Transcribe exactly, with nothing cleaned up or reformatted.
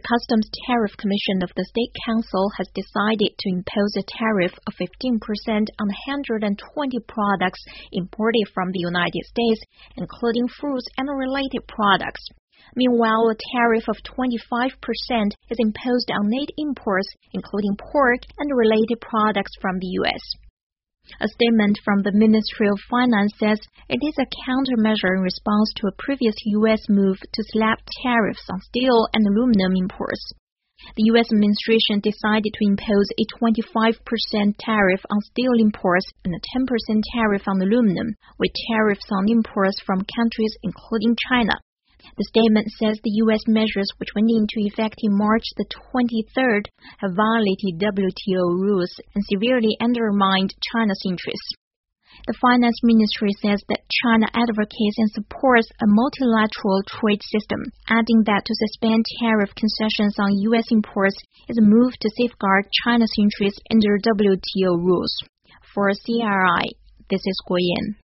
Customs Tariff Commission of the State Council has decided to impose a tariff of fifteen percent on one hundred twenty products imported from the United States, including fruits and related products. Meanwhile, a tariff of twenty-five percent is imposed on eight imports, including pork and related products from the U S A statement from the Ministry of Finance says it is a countermeasure in response to a previous U S move to slap tariffs on steel and aluminum imports. The U S administration decided to impose a twenty-five percent tariff on steel imports and a ten percent tariff on aluminum, with tariffs on imports from countries including China. The statement says the U S measures, which went into effect in March the twenty-third, have violated W T O rules and severely undermined China's interests. The Finance Ministry says that China advocates and supports a multilateral trade system, adding that to suspend tariff concessions on U S imports is a move to safeguard China's interests under W T O rules. For C R I, this is Guo Yan.